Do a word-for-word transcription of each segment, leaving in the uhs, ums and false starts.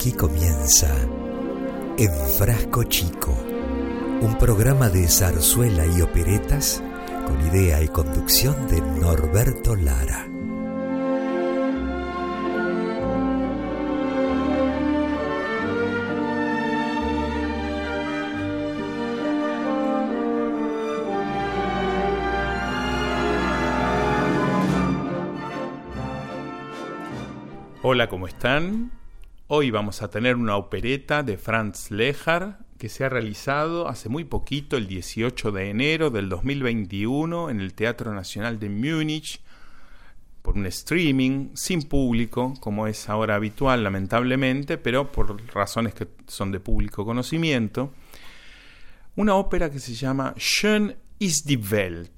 Aquí comienza En Frasco Chico, un programa de zarzuela y operetas con idea y conducción de Norberto Lara. Hola, ¿cómo están? Hoy vamos a tener una opereta de Franz Lehár que se ha realizado hace muy poquito, el dieciocho de enero del dos mil veintiuno, en el Teatro Nacional de Múnich, por un streaming, sin público, como es ahora habitual, lamentablemente, pero por razones que son de público conocimiento. Una ópera que se llama Schön ist die Welt.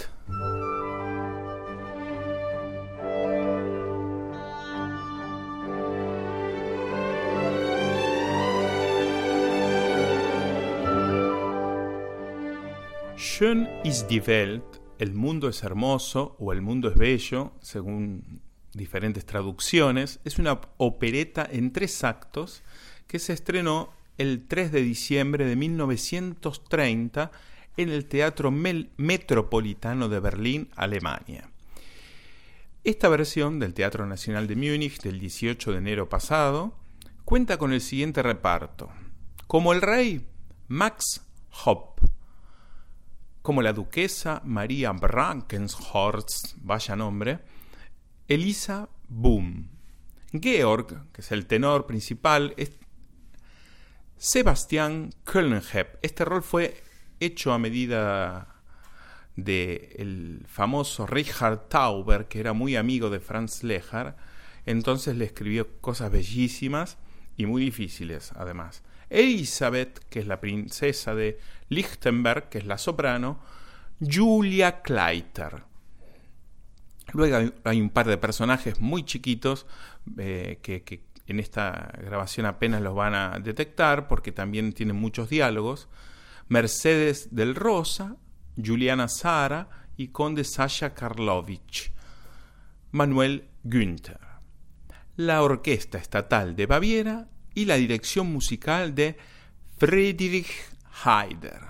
Schön ist die Welt, el mundo es hermoso o el mundo es bello, según diferentes traducciones, es una opereta en tres actos que se estrenó el tres de diciembre de mil novecientos treinta en el Teatro Mel- Metropolitano de Berlín, Alemania. Esta versión del Teatro Nacional de Múnich del dieciocho de enero pasado cuenta con el siguiente reparto. Como el rey, Max Hopp. Como la duquesa María Brankenhorst, vaya nombre, Elisa Boom. Georg, que es el tenor principal, es Sebastian Kölnhepp. Este rol fue hecho a medida del famoso Richard Tauber, que era muy amigo de Franz Lehár, entonces le escribió cosas bellísimas y muy difíciles, además. Elisabeth, que es la princesa de Lichtenberg, que es la soprano, Julia Kleiter. Luego hay, hay un par de personajes muy chiquitos eh, que, que en esta grabación apenas los van a detectar porque también tienen muchos diálogos. Mercedes del Rosa, Juliana Sara y Conde Sasha Karlovich. Manuel Günther. La Orquesta Estatal de Baviera y la dirección musical de Friedrich Haider.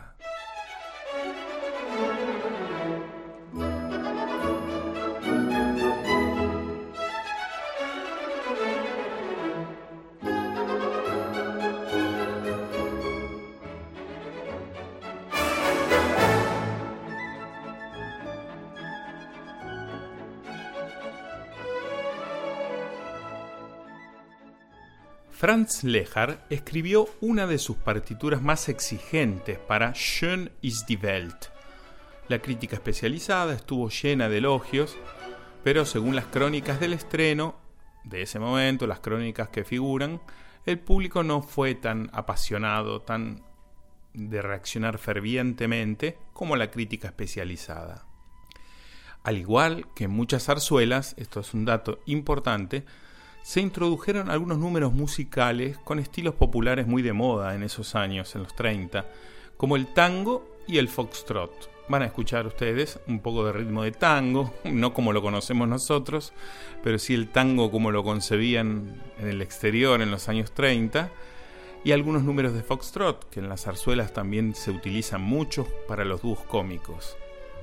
Franz Lehár escribió una de sus partituras más exigentes para Schön ist die Welt. La crítica especializada estuvo llena de elogios, pero según las crónicas del estreno, de ese momento, las crónicas que figuran, el público no fue tan apasionado, tan de reaccionar fervientemente como la crítica especializada. Al igual que en muchas zarzuelas, esto es un dato importante, se introdujeron algunos números musicales con estilos populares muy de moda en esos años, en los treinta, como el tango y el foxtrot. Van a escuchar ustedes un poco de ritmo de tango, no como lo conocemos nosotros, pero sí el tango como lo concebían en el exterior en los años treinta, y algunos números de foxtrot, que en las zarzuelas también se utilizan mucho para los dúos cómicos.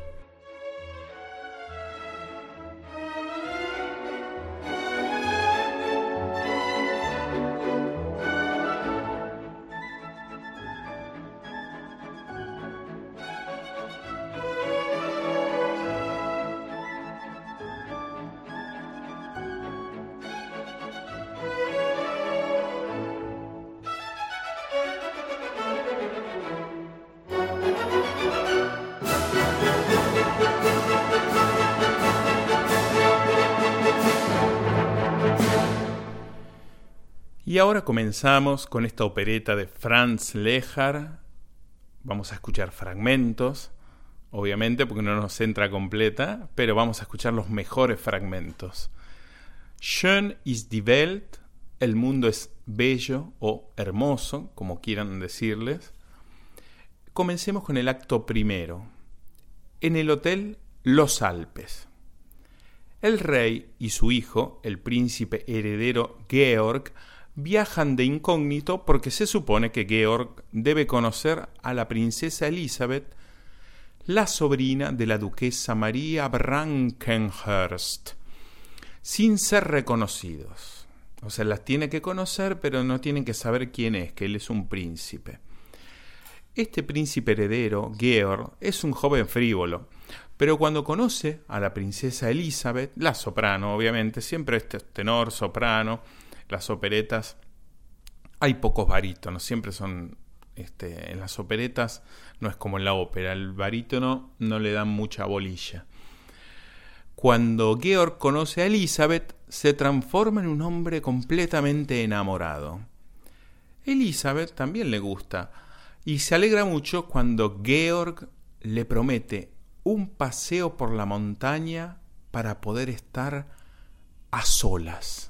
Y ahora comenzamos con esta opereta de Franz Lehár. Vamos a escuchar fragmentos, obviamente porque no nos entra completa, pero vamos a escuchar los mejores fragmentos. Schön ist die Welt, el mundo es bello o hermoso, como quieran decirles. Comencemos con el acto primero. En el hotel Los Alpes. El rey y su hijo, el príncipe heredero Georg, viajan de incógnito porque se supone que Georg debe conocer a la princesa Elizabeth, la sobrina de la duquesa María Brackenhurst, sin ser reconocidos. O sea, las tiene que conocer, pero no tienen que saber quién es, que él es un príncipe. Este príncipe heredero, Georg, es un joven frívolo, pero cuando conoce a la princesa Elizabeth, la soprano, obviamente, siempre este tenor, soprano, las operetas, hay pocos barítonos, siempre son, este, en las operetas no es como en la ópera, el barítono no le dan mucha bolilla. Cuando Georg conoce a Elizabeth, se transforma en un hombre completamente enamorado. Elizabeth también le gusta, y se alegra mucho cuando Georg le promete un paseo por la montaña para poder estar a solas.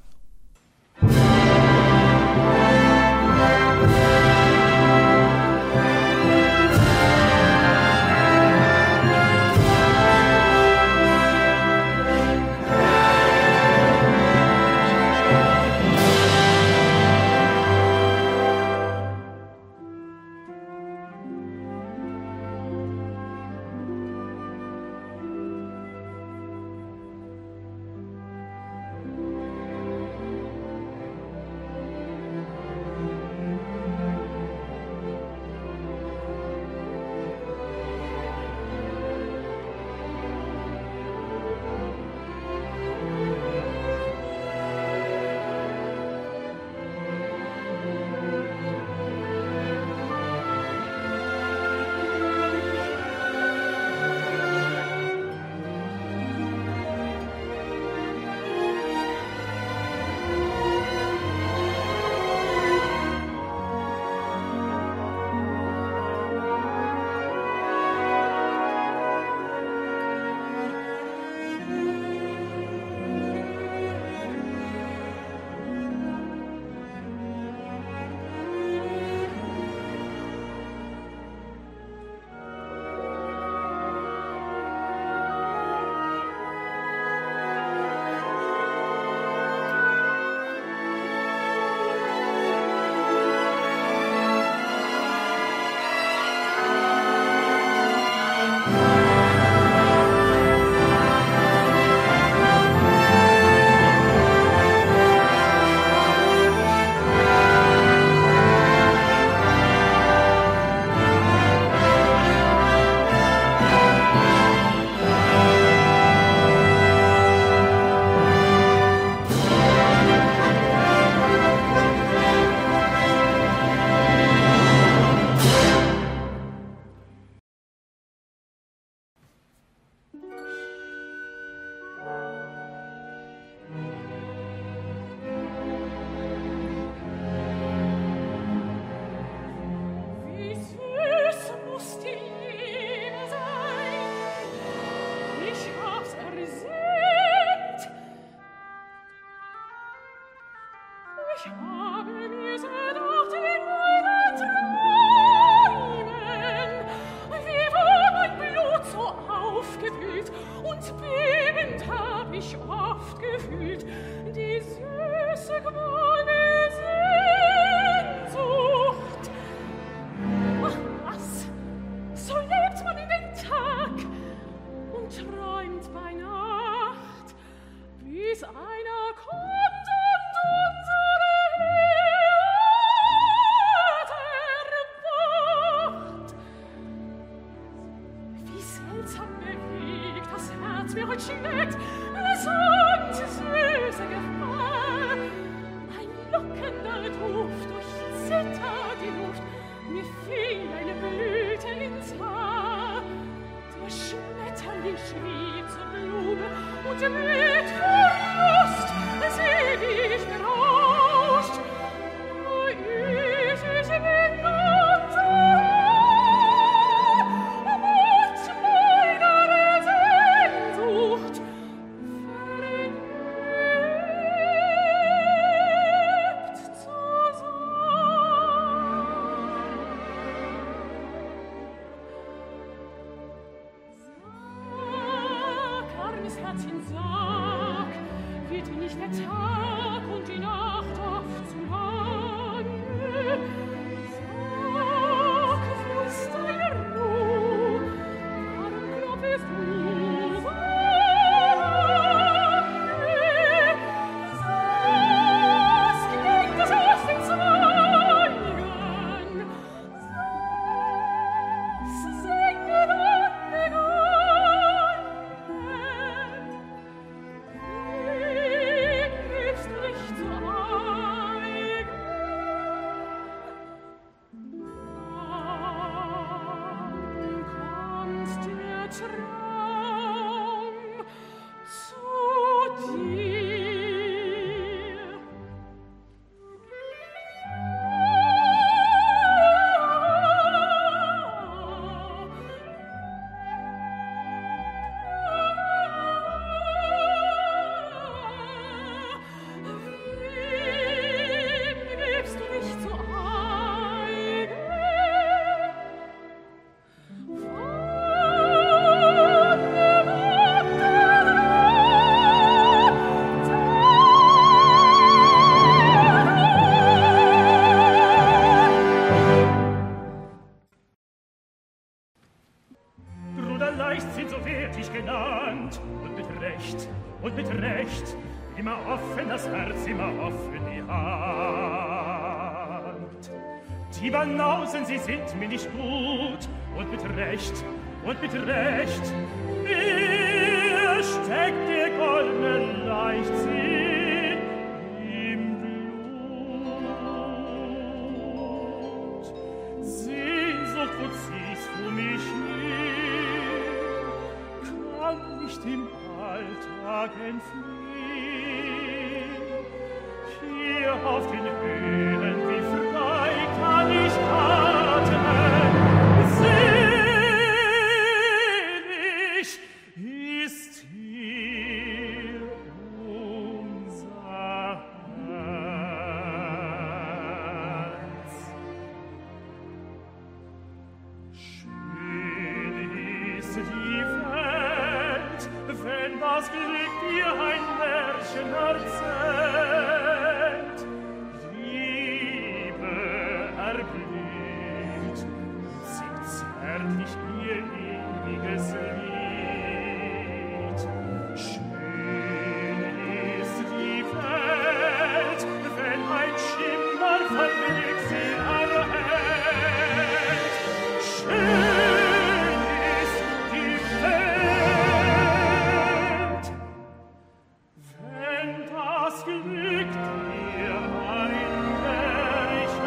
Herzchen, sag, wird nicht der Tag und die Sie sind mir nicht gut, und mit Recht, und mit Recht. Mir steckt der goldene Leichtsinn im Blut. Sehnsucht, wo ziehst du mich hin? Kann nicht im Alltag entfliehen. Hier auf den Höhen, wie frei kann ich atmen. Selig ist hier unser Herz. Schön ist die Welt, wenn das Glück dir ein Märchen erzählt. Liebe erblüht, singt zärtlich ihr ewiges Lied. Schön ist die Welt, wenn ein Schimmer von Glück sie erhält. Schön ist die Welt, wenn das Glück dir ein Märchen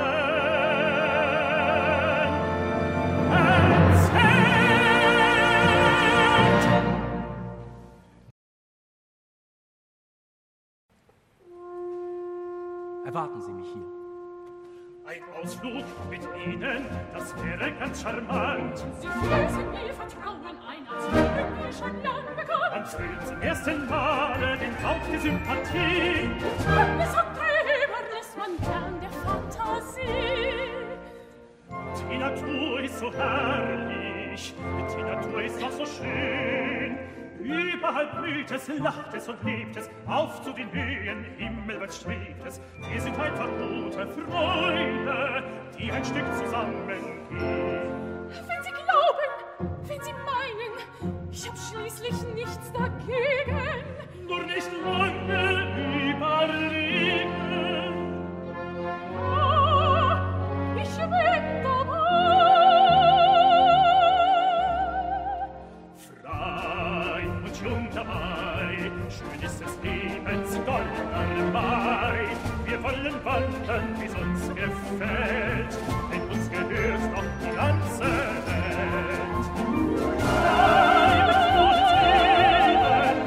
erzählt. Erwarten Sie mich hier. Ein Ausflug mit Ihnen, das wäre ganz charmant. Sie flößen mir Vertrauen ein, als wären wir schon lang bekannt. Man fühlt zum ersten Male den Hauch der Sympathie. Alles und drüber lässt man gern der Fantasie. Die Natur ist so herrlich, die Natur ist doch so schön. Überall blüht es, lacht es und lebt es, auf zu den Höhen, himmelwärts strebt es. Wir sind einfach gute Freunde, die ein Stück zusammengehen. Wenn Sie glauben, wenn Sie meinen, ich hab schließlich nichts dagegen. Nur nicht lange überlegen. Ah, ich bin dabei. Frei und jung dabei, schön ist des Lebens goldener Mai. Wir wollen wandern, wie's uns gefällt, denn uns gehört doch die ganze Welt. Frei und gutes Leben,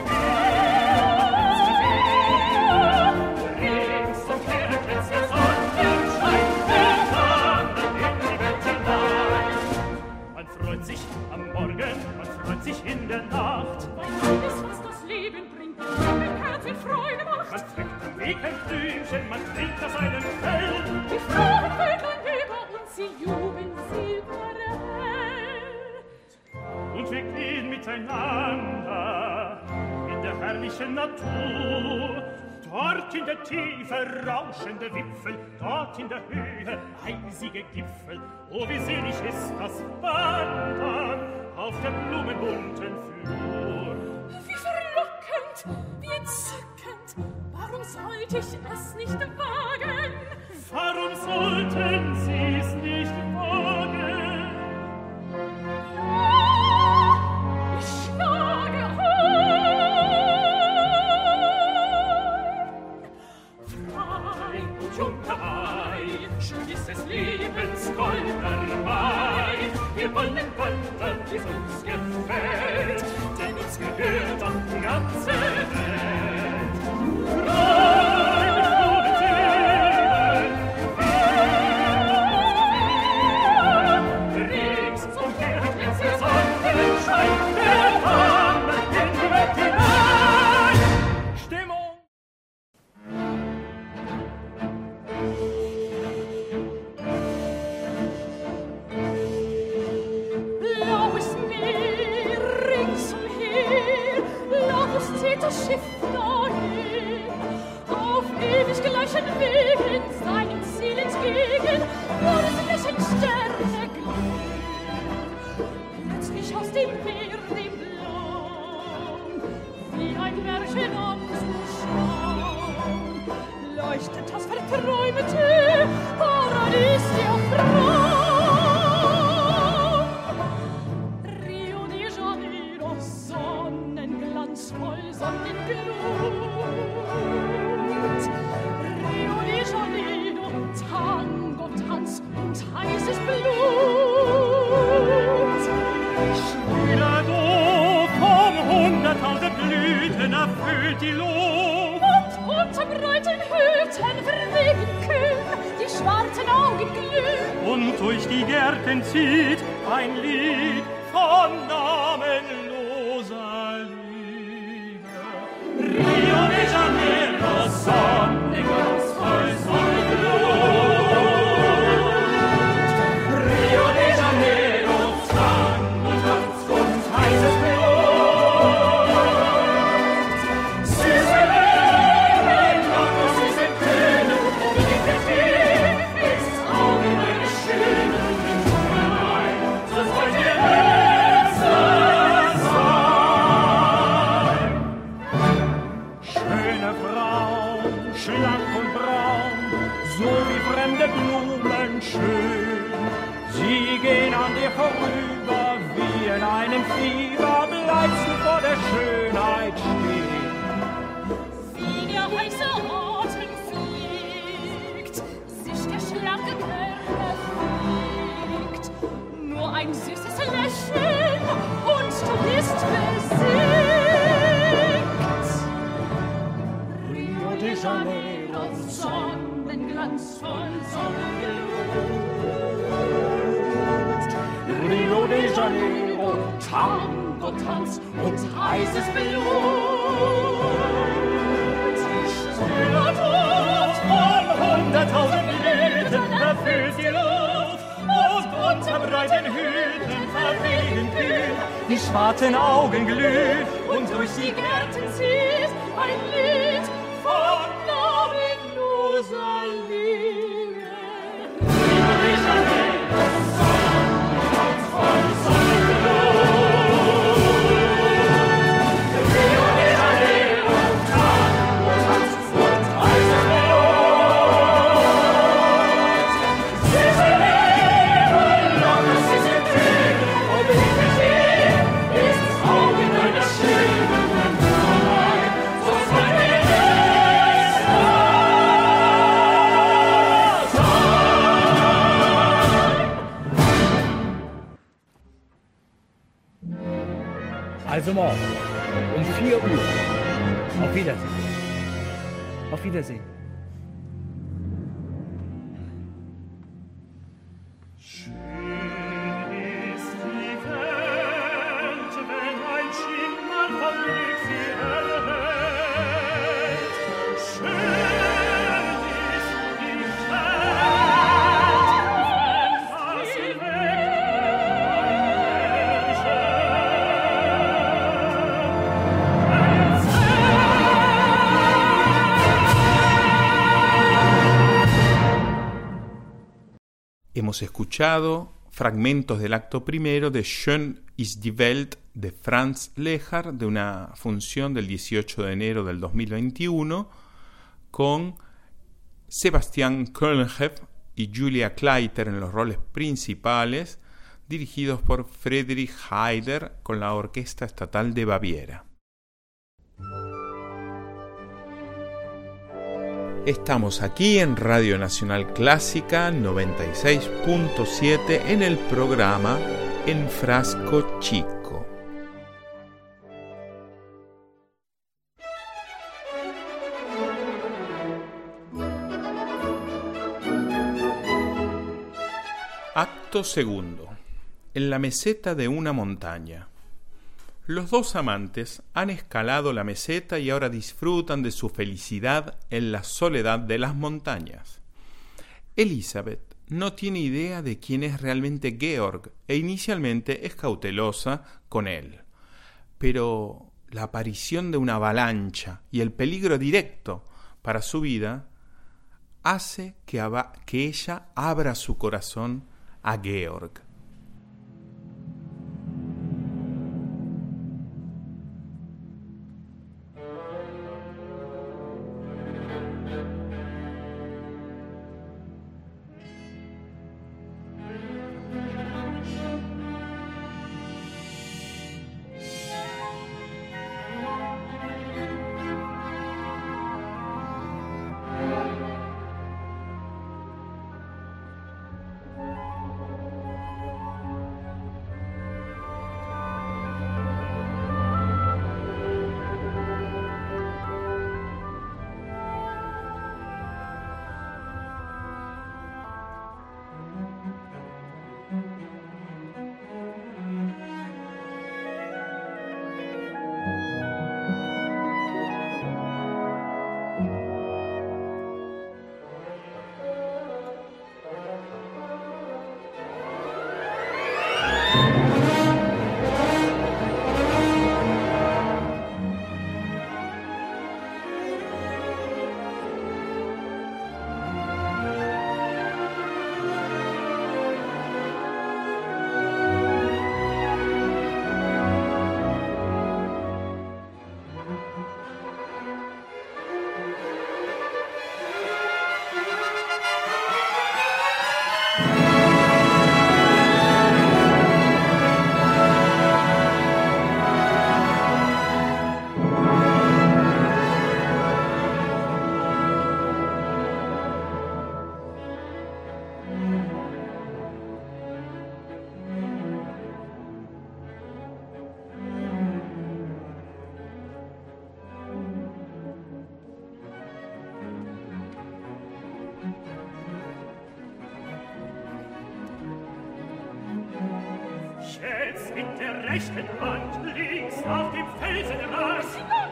rings umher glänzt der Sonnenschein, wir wandern in die Welt hinein. Man freut sich am Morgen, man freut sich in der Nacht. Alles, was das Leben bringt, mit Herz in Freude macht. Man pflückt am Weg ein Blümchen, man trinkt aus einem Feld. Die Frauen vögeln über uns, sie jubeln silberhell. Und wir gehen miteinander in der herrlichen Natur. Dort in der Tiefe rauschende Wipfel, dort in der Höhe eisige Gipfel. Oh, wie selig ist das Wandern auf der blumenbunten Flur. Wie verlockend, wie entzückend, warum sollte ich es nicht wagen? Warum sollten Sie es nicht wagen? Ja, ich schlage ein. Frei und jung dabei, Schön ist des Lebens goldener Mai. wir wollen wandern, wie es uns gefällt, denn uns gehört doch die ganze Welt. Frei mit frohen Seelen, rings umher glänzt der Sonnenschein, der wandert in die Welt hinein. Stimmung! Blaues Meer ringsumher, laut zieht das Schiff dahin, auf ewig gleichen Wegen seinem Ziel entgegen, wo des Lächeln Sterne glühen. Plötzlich aus dem Meer, dem Blau, wie ein Märchen anzuschauen, leuchtet das verträumte Paradies der Frau. Rio de Janeiro, Sonnenglanz voll Sonnenglut. Rio de Janeiro, Tango, Tanz und heißes Blut. Schwüler du, vom hunderttausend Blüten erfüllt die Luft. Und unter breiten Hüten verwinkeln die schwarzen Augen glühen. Und durch die Gärten zieht ein Lied von namenloser Liebe. Rio de Janeiro, Sonnenglanz voll Sonnenglut. Rio de Janeiro, Tango, Tanz und heißes Blut. Süße Wellen, Locken, süße Töne, wie der Tee ist Auge meine schönen Nein, so sollt ihr Letzter sein. Schöne Frau, schlank und braun, so wie fremde Blumen schön. Sie gehen an dir vorüber, wie in einem Fieber bleibst du vor der Schönheit stehen. Wie der heiße Atem fliegt, sich der schlanke Körper fliegt. Nur ein süßes Lächeln und du bist besiegt. Rio de Janeiro, Sonnenglanz voll Sonnenglut. Rio de Janeiro, Tango, Tanz und heißes Blut. Stiller Tod von hunderttausend Blüten erfüllt die Luft und unter breiten Hüten verwehen kühl die schwarzen Augen glühen und durch die Gärten zieht ein Lied von namenloser Liebe. Rio de Janeiro, Sonnenglanz voll Sonnenglut. Rio de Janeiro, Tango, Tanz und heißes Blut. Süße Wellen, Locken, süße Töne, und wie der Tee ist das Auge deiner schönen Nein, so soll der Letzter sein. Also morgen um vier Uhr. Auf Wiedersehen. Auf Wiedersehen. Schön ist die Welt, wenn ein Schimmer von Glück sie erhält. Schön ist die Welt, wenn das Weg Hemos escuchado fragmentos del acto primero de Schön ist die Welt de Franz Lehár, de una función del dieciocho de enero del dos mil veintiuno, con Sebastian Kölnheff y Julia Kleiter en los roles principales, dirigidos por Friedrich Haider con la Orquesta Estatal de Baviera. Estamos aquí en Radio Nacional Clásica noventa y seis punto siete en el programa El frasco chico. Acto segundo. En la meseta de una montaña. Los dos amantes han escalado la meseta y ahora disfrutan de su felicidad en la soledad de las montañas. Elizabeth no tiene idea de quién es realmente Georg e inicialmente es cautelosa con él. Pero la aparición de una avalancha y el peligro directo para su vida hace que, aba- que ella abra su corazón a Georg. Mit der rechten Hand links auf dem Felsenrand.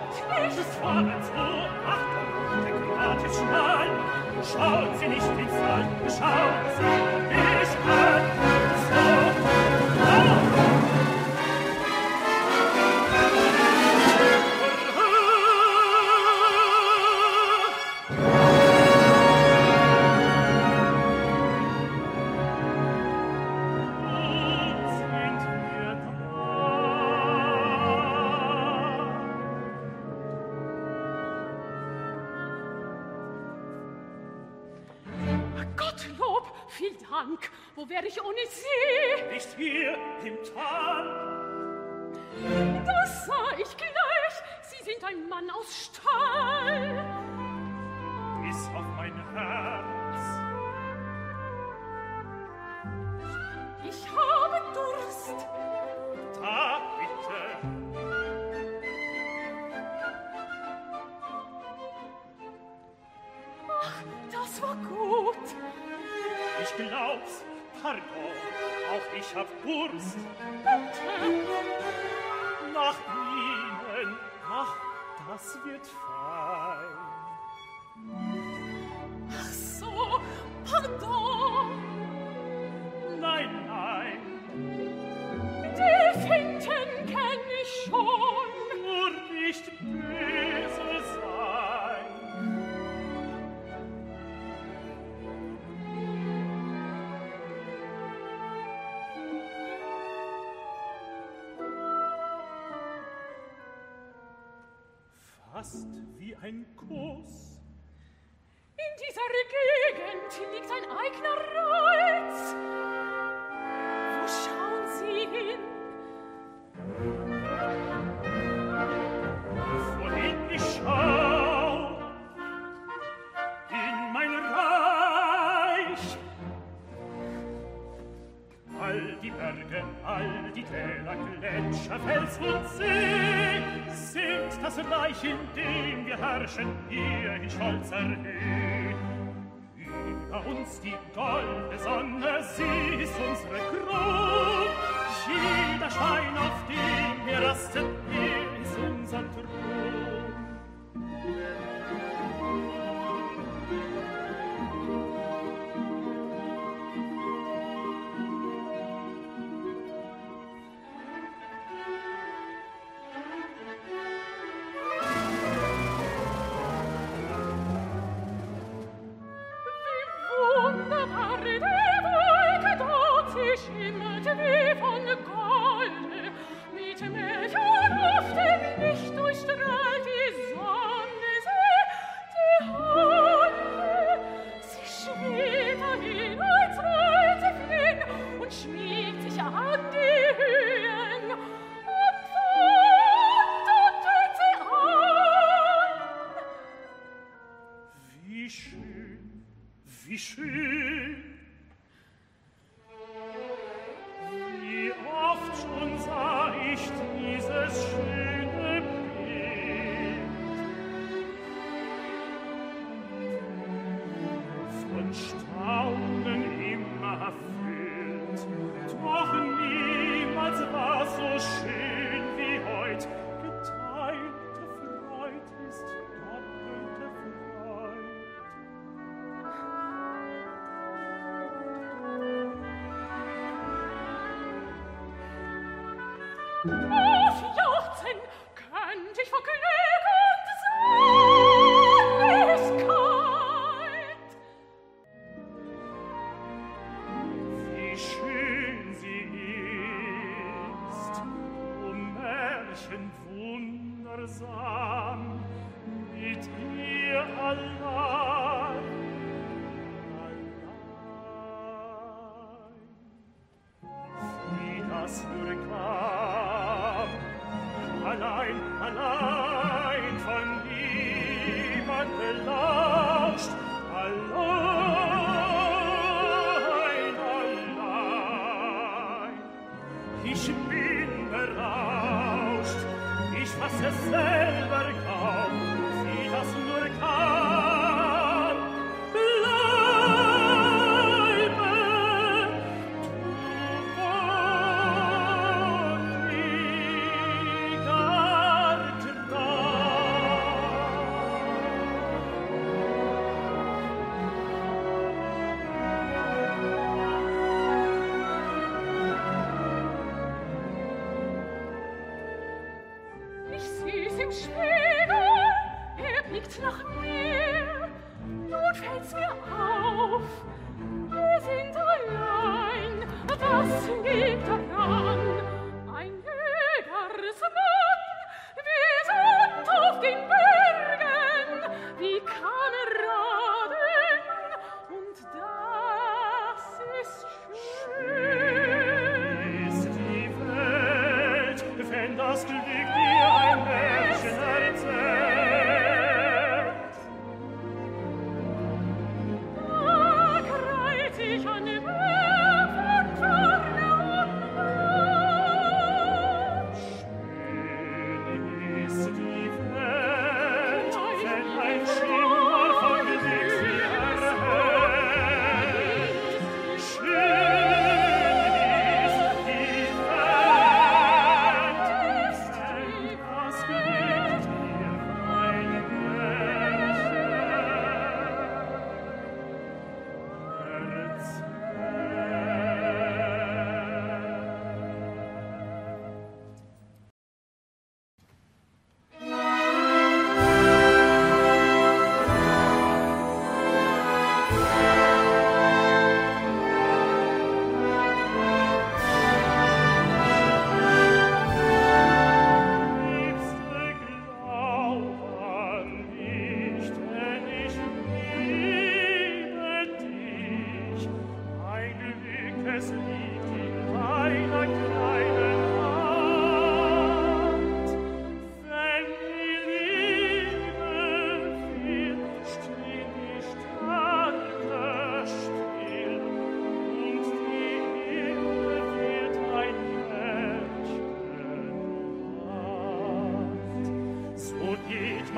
Es ist vorwärts hoch, Achtung, der Grat ist schmal. Schauen Sie nicht ins Land, schauen Sie mich an. So, wo wär ich ohne Sie? Nicht hier im Tal. Das sah ich gleich. Sie sind ein Mann aus Stahl. Bis auf mein Herz. Ich habe Durst. Da, bitte. Ach, das war gut. Ich glaub's, pardon, auch ich hab Durst. Bitte. Nach Ihnen, ach, das wird fein. Ach so, pardon. Nein, nein. Die Finten kenn ich schon. Nur nicht böse sein. Fast wie ein Kuss. In dieser Gegend liegt ein eigener Reiz. Wo schauen Sie hin? Wohin ich schau, in mein Reich. all die Berge, all die Täler, Gletscher, Fels und See, singt das Reich, in dem wir herrschen, hier in stolzer Höhe. Über uns die goldene Sonne, sie ist unsere Krone. Jeder Stein, auf dem wir rasten, hier ist unser Thron.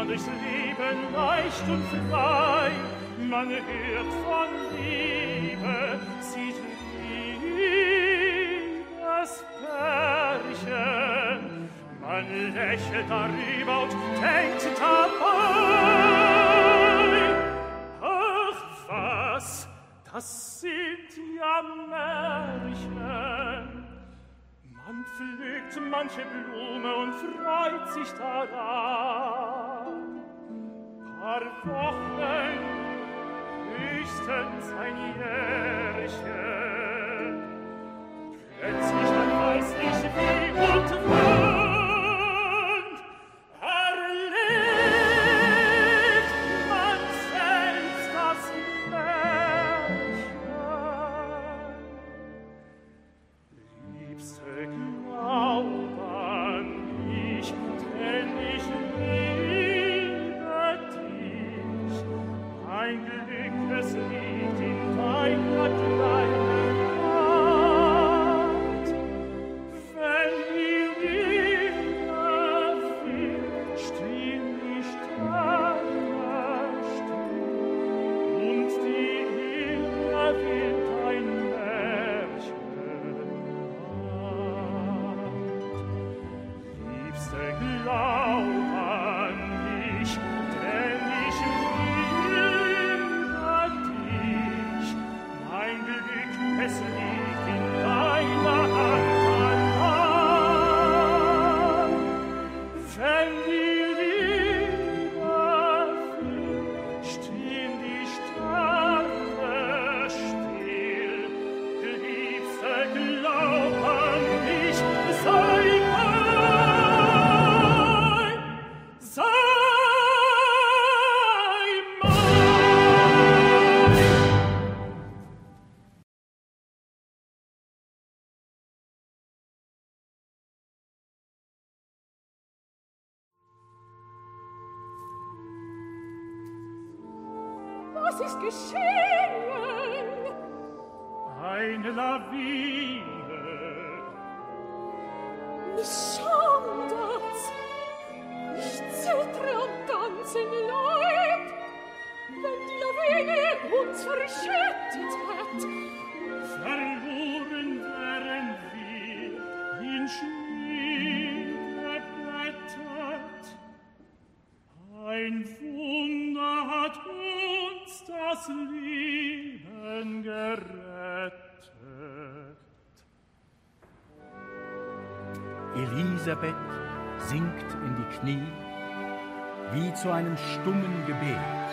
man durchs Leben leicht und frei, man hört von Liebe, sieht liebes Pärchen, man lächelt darüber und denkt dabei, ach was, das sind ja Märchen. Man pflückt manche Blume und freut sich daran. Paar Wochen, höchstens ein Jährchen. Plötzlich dann weiß ich wie und wann erlebt man selbst das Märchen. Liebste, glaub an mich, denn ich liebe dich. Mein Glück, es liegt in deiner kleinen Hand. Wenn die Liebe will, still die Sterne still, und die Liebe will dein Märchen hat. Liebste, glaub an mich, denn ich liebe dich. Mein Glück, es liegt in deiner Hand allein. Wenn die Liebe will, stehen die Sterne still. Liebste, glaub an mich, sei mein, sei mein. Was ist geschehen? Eine Lawine, Mich schaudert's. Ich zittre am ganzen Leib, wenn die Lawine uns verschüttet hat. verloren wären wir in Schnee geblättert. Ein Wunder hat uns das Leben gerettet. Elisabeth sinkt in die Knie, wie zu einem stummen Gebet.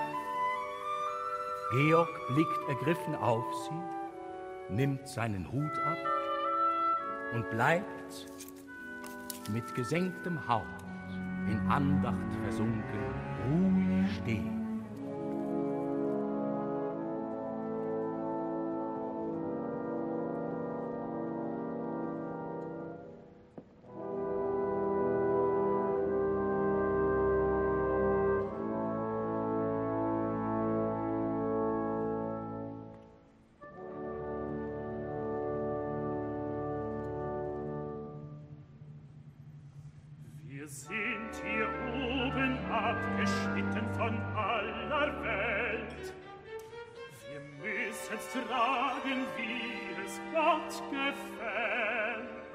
Georg blickt ergriffen auf sie, nimmt seinen Hut ab und bleibt mit gesenktem Haupt in Andacht versunken, ruhig stehen. Wir sind hier oben abgeschnitten von aller Welt. Wir müssen's tragen, wie es Gott gefällt.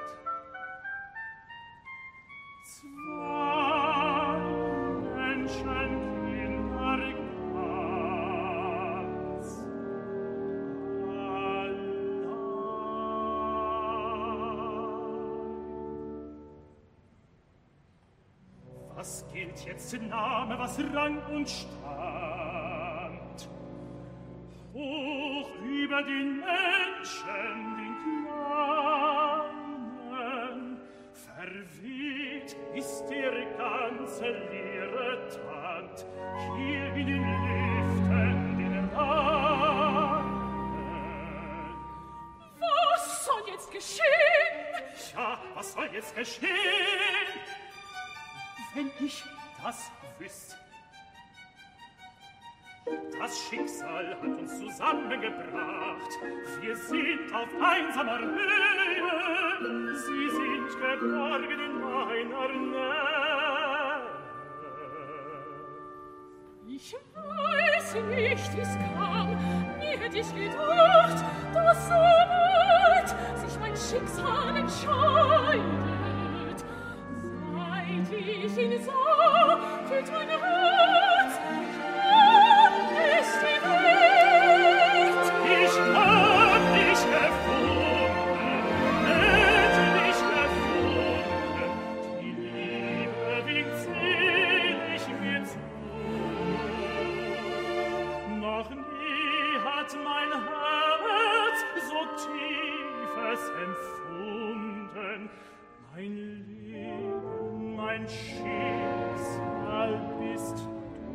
Zwei Menschenkinder ganz allein. Was gilt jetzt Name, was Rang und Stand? Hoch über den Menschen, den Kleinen, verweht ist der ganze leere Tand, hier in den Lüften, den Reinen. Was soll jetzt geschehen? Ja, was soll jetzt geschehen? Wenn ich das wüsste. Das Schicksal hat uns zusammengebracht. Wir sind auf einsamer Höhe. Sie sind geborgen in meiner Nähe. Ich weiß nicht, wie's kam, nie hätt ich gedacht, dass so bald sich mein Schicksal entscheidet. Seit ich ihn sah, fühlt mein Herz, schön ist die Welt. Ich hab dich gefunden, endlich gefunden, die Liebe winkt selig mir zu. Noch nie hat mein Herz so tiefes empfunden. Mein Leben, mein Schicksal bist du.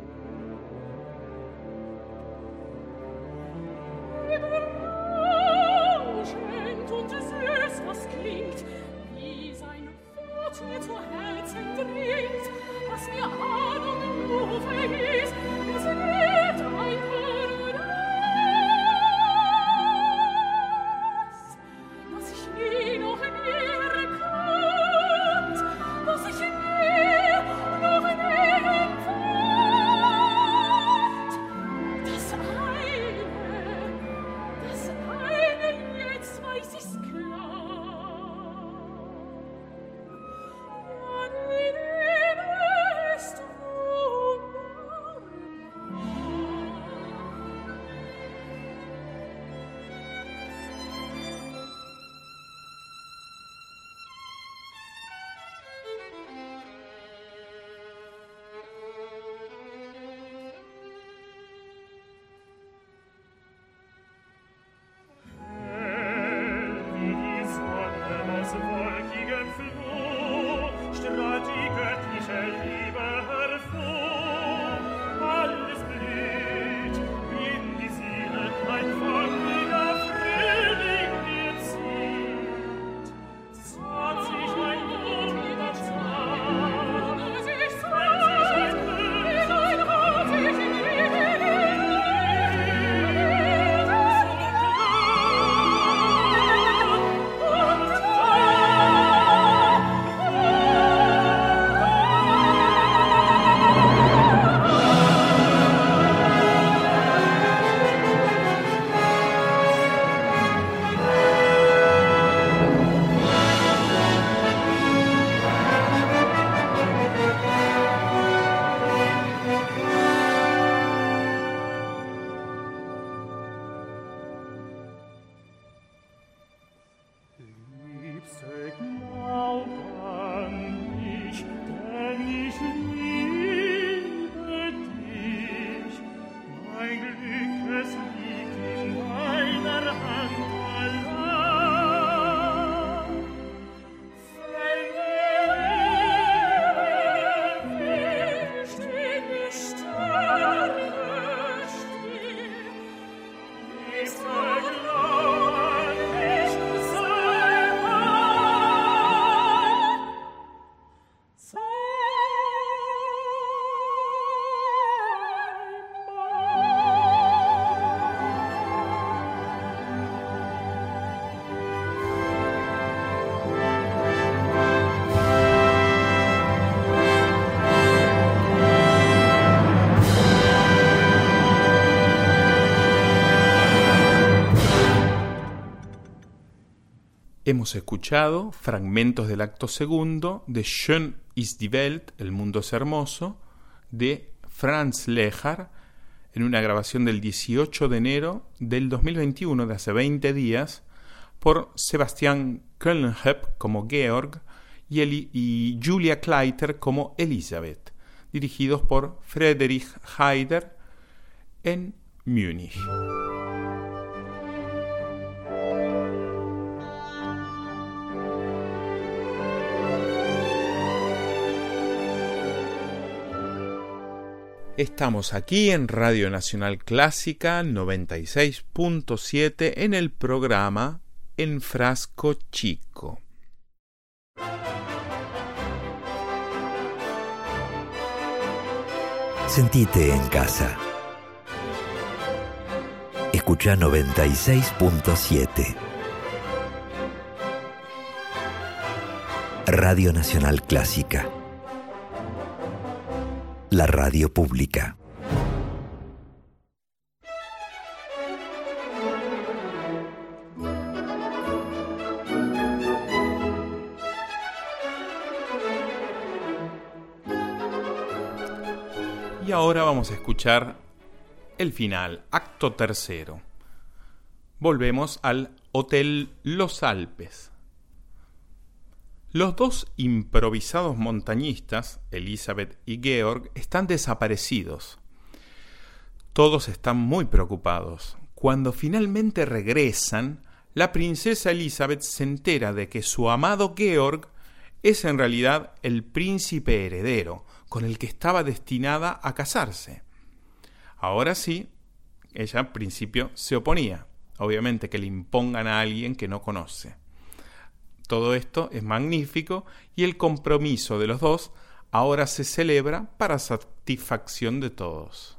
Überraschend und süß, was klingt, wie sein Wort mir zu Herzen dringt, was mir Ahnung nur verhieß, es wird ein Paradox, dass ich nie noch in ihr erkannt, dass ich in ihr noch in ihr empfand. Das eine, das eine, jetzt weiß ich's klar. Ja, die Liebe ist wunderbar. Wie die Sonne aus wolkigem Flur strahlt die göttliche Liebe hervor. Alles blüht in die Seele, ein fangiger Frühling mir zieht. Sagt sich ein guter Tag, wenn sich ein Liebste, glaub an mich, denn ich liebe dich. Mein Glück, es liegt in deiner Hand allein. Wenn du willst, in die Sterne still, liebste, glaub an mich, sei mein, sei Hemos escuchado fragmentos del acto segundo de Schön ist die Welt, El mundo es hermoso, de Franz Lehár, en una grabación del dieciocho de enero del dos mil veintiuno, de hace veinte días, por Sebastian Kölnhep como Georg y, Eli- y Julia Kleiter como Elisabeth, dirigidos por Friedrich Haider en Múnich. Estamos aquí en Radio Nacional Clásica noventa y seis punto siete en el programa En Frasco Chico. Sentite en casa. Escucha noventa y seis punto siete. Radio Nacional Clásica. La radio pública. Y ahora vamos a escuchar el final, acto tercero. Volvemos al Hotel Los Alpes. Los dos improvisados montañistas, Elizabeth y Georg, están desaparecidos. Todos están muy preocupados. Cuando finalmente regresan, la princesa Elizabeth se entera de que su amado Georg es en realidad el príncipe heredero, con el que estaba destinada a casarse. Ahora sí, ella al principio se oponía, obviamente que le impongan a alguien que no conoce. Todo esto es magnífico y el compromiso de los dos ahora se celebra para satisfacción de todos.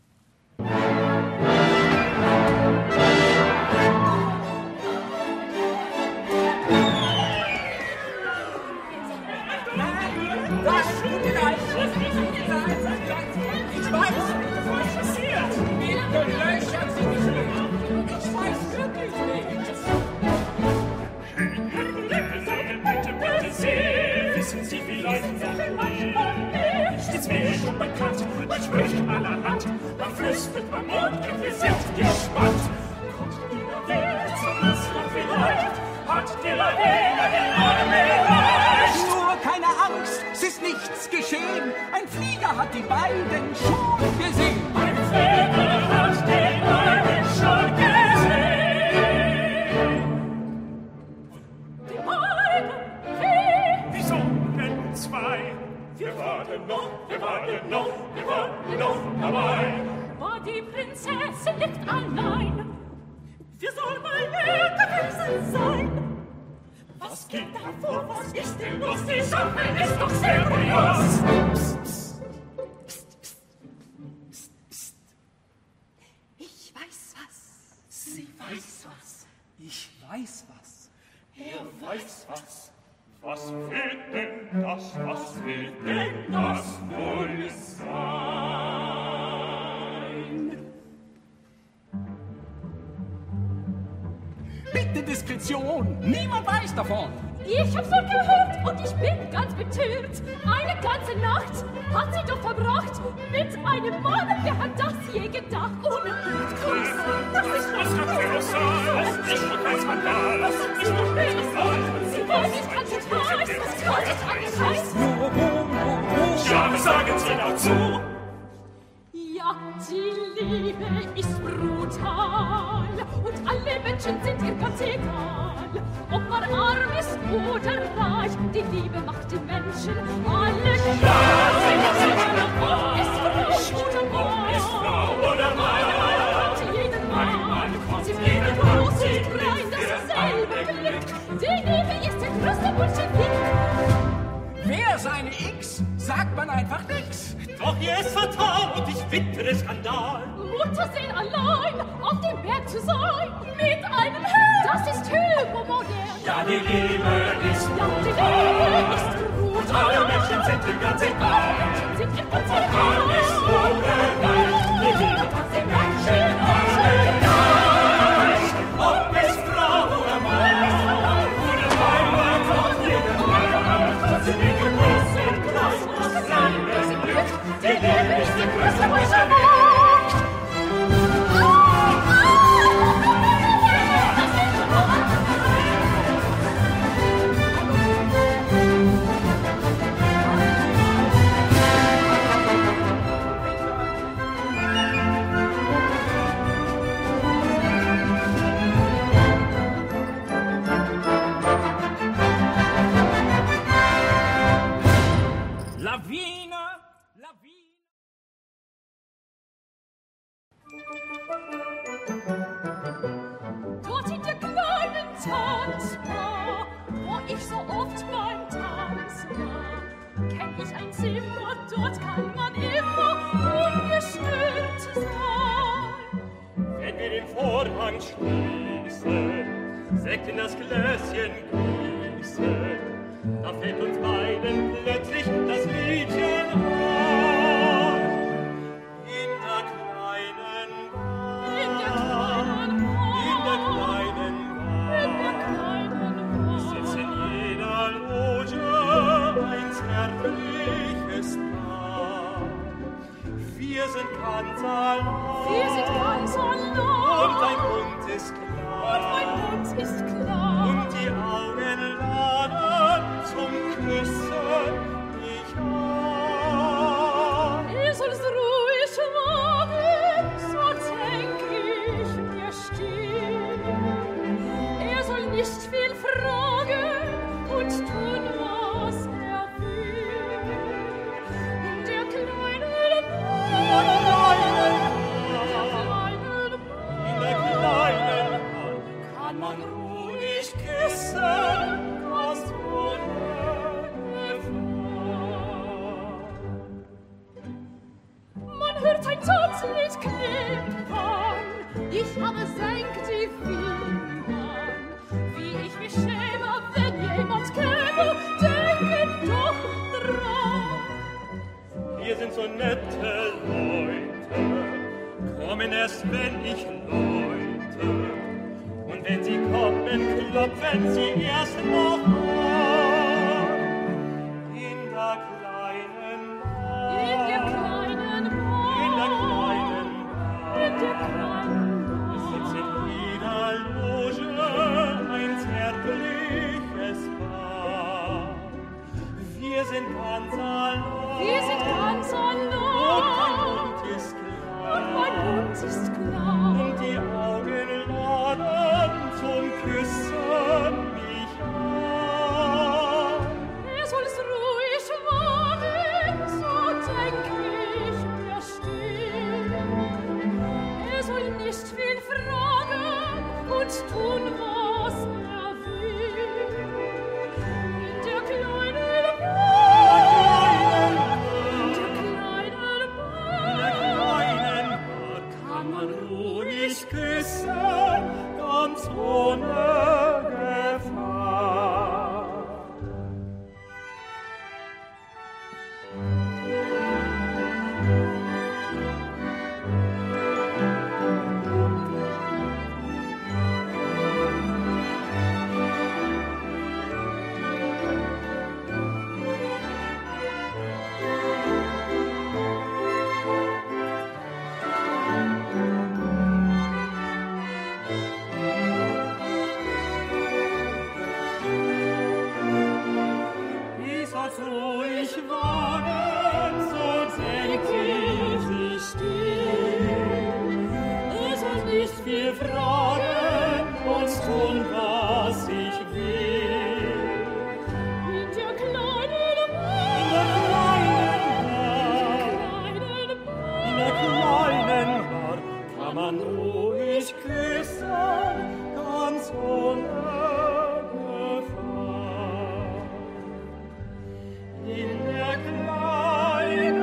Wissen Sie vielleicht noch mehr? Nichts mehr schon bekannt, man spricht allerhand, man flüstert, man murrt, wir sind gespannt. Kommt die Laverne zum Island vielleicht? Hat die Laverne den Arm erreicht? Nur keine Angst, es ist nichts geschehen. Ein Flieger hat die beiden schon gesehen. Ein Flieger hat die beiden schon gesehen. Die beiden, Wieso denn zwei? Wir waren noch, wir waren noch, wir waren noch dabei. war die Prinzessin nicht allein. Wir sollen mal leer gewesen sein. Was geht da vor? Was ist denn los? Die Sache ist doch seriös. Psst, psst. Psst, psst. Ich weiß was. Sie weiß was. Ich weiß was. Er weiß was. Was will denn das? Was will denn das wohl sein? Bitte Diskretion, niemand weiß davon. Ich hab's schon gehört und ich bin ganz betört. Eine ganze Nacht hat sie doch verbracht mit einem Mann. Wer hat das je gedacht? Ohne Blutkuss. Das ist Was hat sie los sein? Das ist doch kein Skandal. Das ist doch kein Skandal. Sie weiß, ich kann nicht weiß. Was kann ich alles heißen? Nur wo, wo, wo. Ja, wir sagen Sie doch zu. Ja, die Liebe ist brutal und alle Menschen sind ihr ganz egal. Ob man arm ist oder reich, die Liebe macht den Menschen alle gleich. Ist Frau oder Mann, Ist Frau oder Mann? kommt jeden Mann, sie fliegen groß und klein, dasselbe Glück. Die Liebe ist der größte Bolschewik. Wer seine X, sagt man einfach nix. Doch hier ist fatal und ich wittere Skandal. Muttersehen allein auf dem Berg zu sein mit einem Herrn, das ist hypermodern. Ja, die Liebe ist Ja, die Liebe ist und alle Menschen sind im ganzen Welt. sind im ganzen Alles unbereicht, die Liebe macht den Menschen alle gleich. Ob es Frau oder Mann, oder Weiber kommt jeder Mann. Sie liegen groß und groß und dasselbe Glück. Die Liebe ist die größte Bolschewik. Lawine, Lawine. Dort in der kleinen Tanzbar, wo ich so oft beim Tanz war, kenn ich ein Zimmer, dort kann man immer ungestört sein. Wenn wir den Vorhang schließen, Sekt in das Gläschen gießen, da fällt uns beiden plötzlich das Liedchen ein. In der kleinen Bar, In der kleinen in der Bar, kleinen in der Bar, kleinen sitzt in Bar. jeder Loge ein zärtliches Paar. sind ganz allein. Wir sind ganz allein. Und dein Mund ist klar. Und mein Mund ist klar. Und die Augen laden zum Küssen dich an. Ihr sollst ruhig wagen, so denk ich mir still. Er soll nicht viel fragen und tun, was er will. Der kleine Mann, in der kleinen Hand kann man ruhig küssen, ganz ohne Gefahr. man hört ein Tanzlied klingt an. Ich aber senk die Fingern, wie ich mich schäme, wenn jemand käme, denke doch dran. Wir sind so nette Leute, kommen erst, wenn ich läute. Und wenn sie kommen, klopfen sie erst noch an. In der kleinen Bar, In der kleinen Bar, in der kleinen Bar, in der kleinen sitzt in jeder Loge ein zärtliches Paar. Wir sind ganz allein. Wir sind ganz allein. Und mein Mund ist klar. Und mein Mund ist klar. Und die Augen laden zum Küssen mich an. Er soll's ruhig wagen, so denk ich mir still. Er soll nicht viel fragen und tun, was er will. In der kleinen Bar, der kleinen In der Bar, kleinen Bar kann man ruhig küssen, ganz ohne Gefahr. Wie soll's ruhig wagen, so denk ich mich still. Er soll nicht viel fragen und tun, was ich will. in der kleinen In der kleinen Bar, in der kleinen Bar kann man ruhig küssen, ganz ohne Gefahr. In der kleinen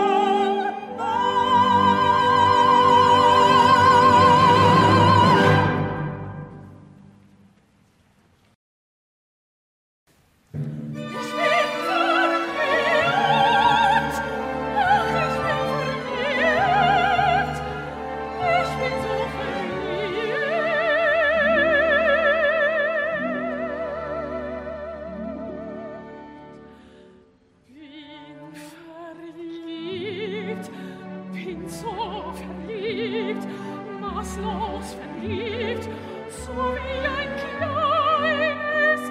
Ich bin verliebt, ach, ich bin verliebt, ich bin so verliebt. Bin verliebt, bin so verliebt, maßlos verliebt, so wie ein kleines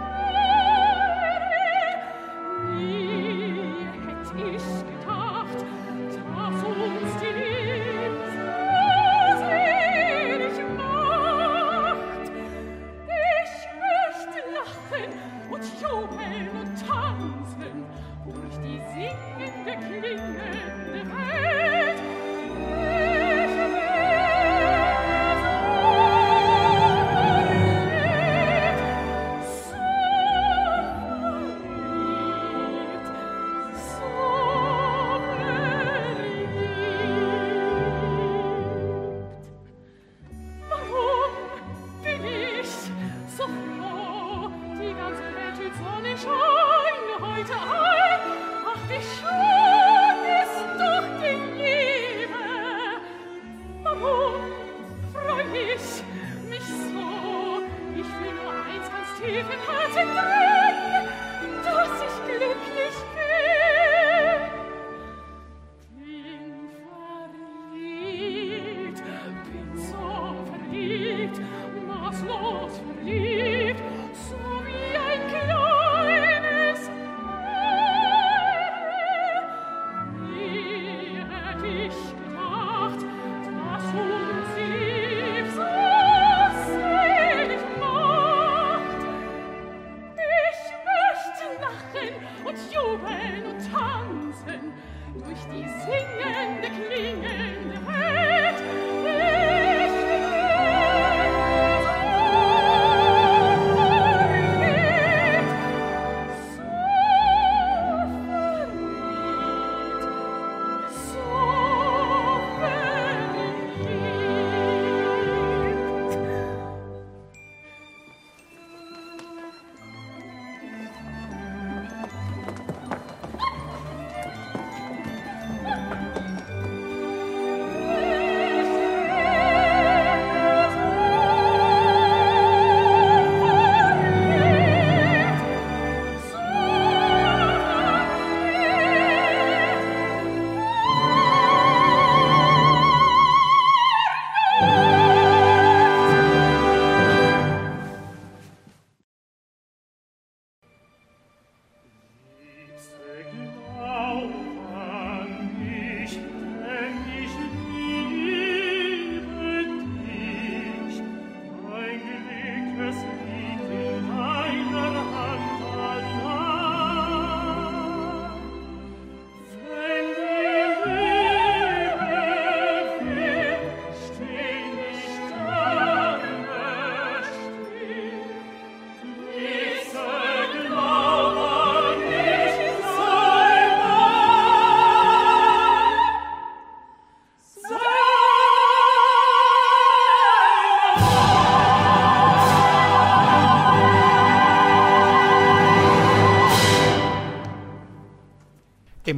Nie hätt ich gedacht, dass uns die Liebe so selig macht. Ich möchte lachen und jubeln und tanzen durch die singende, klingende Welt. Ich will bin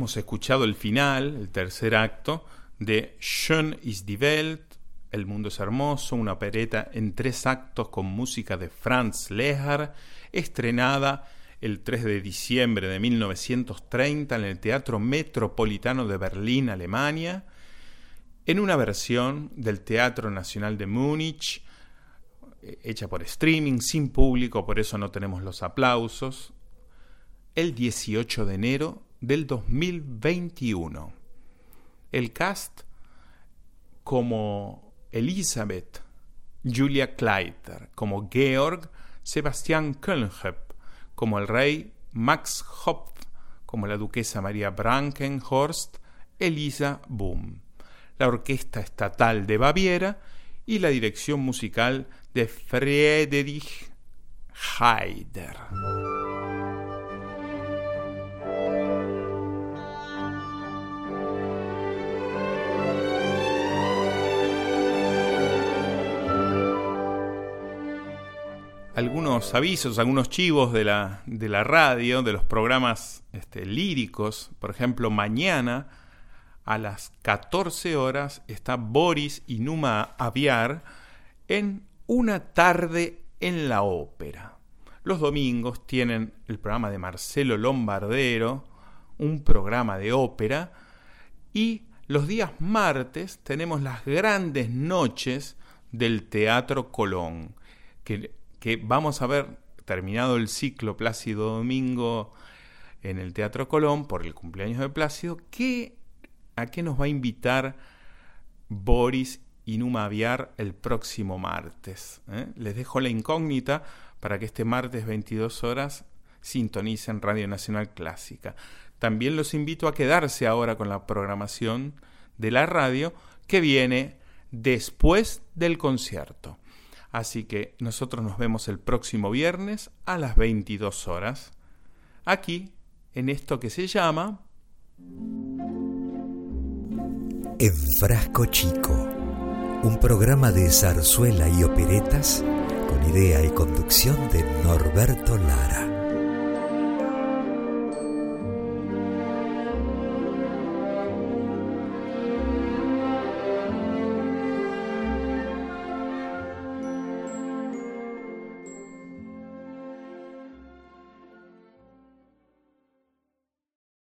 hemos escuchado el final, el tercer acto, de Schön ist die Welt, El mundo es hermoso, una opereta en tres actos con música de Franz Lehár, estrenada el tres de diciembre de mil novecientos treinta en el Teatro Metropolitano de Berlín, Alemania, en una versión del Teatro Nacional de Múnich, hecha por streaming, sin público, por eso no tenemos los aplausos, el dieciocho de enero del dos mil veintiuno. El cast como Elisabeth, Julia Kleiter, como Georg, Sebastian Kölnhöp, como el rey, Max Hopf, como la duquesa María Brankenhorst, Elisa Boom, la Orquesta Estatal de Baviera y la dirección musical de Friedrich Haider. Algunos avisos, algunos chivos de la, de la radio, de los programas este, líricos. Por ejemplo, mañana a las catorce horas está Boris y Numa Aviar en Una tarde en la ópera. Los domingos tienen el programa de Marcelo Lombardero, un programa de ópera, y los días martes tenemos las grandes noches del Teatro Colón, que que vamos a ver, terminado el ciclo Plácido Domingo en el Teatro Colón por el cumpleaños de Plácido, ¿qué, ¿a qué nos va a invitar Boris y Numa Aviar el próximo martes? ¿Eh? Les dejo la incógnita para que este martes veintidós horas sintonicen Radio Nacional Clásica. También los invito a quedarse ahora con la programación de la radio que viene después del concierto. Así que nosotros nos vemos el próximo viernes a las veintidós horas, aquí, en esto que se llama En Frasco Chico, un programa de zarzuela y operetas con idea y conducción de Norberto Lara.